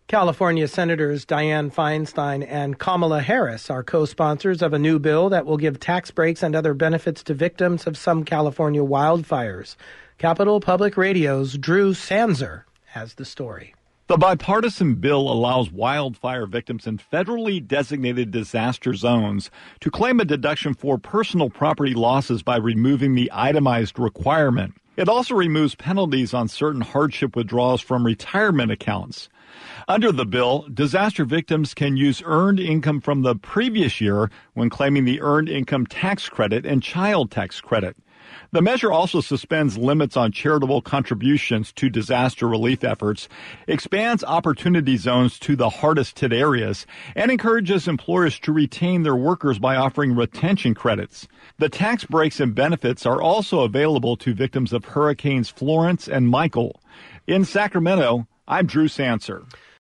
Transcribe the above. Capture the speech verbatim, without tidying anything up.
California Senators Dianne Feinstein and Kamala Harris are co-sponsors of a new bill that will give tax breaks and other benefits to victims of some California wildfires. Capital Public Radio's Drew Sanzer has the story. The bipartisan bill allows wildfire victims in federally designated disaster zones to claim a deduction for personal property losses by removing the itemized requirement. It also removes penalties on certain hardship withdrawals from retirement accounts. Under the bill, disaster victims can use earned income from the previous year when claiming the Earned Income Tax Credit and Child Tax Credit. The measure also suspends limits on charitable contributions to disaster relief efforts, expands opportunity zones to the hardest hit areas, and encourages employers to retain their workers by offering retention credits. The tax breaks and benefits are also available to victims of Hurricanes Florence and Michael. In Sacramento, I'm Drew Sanser.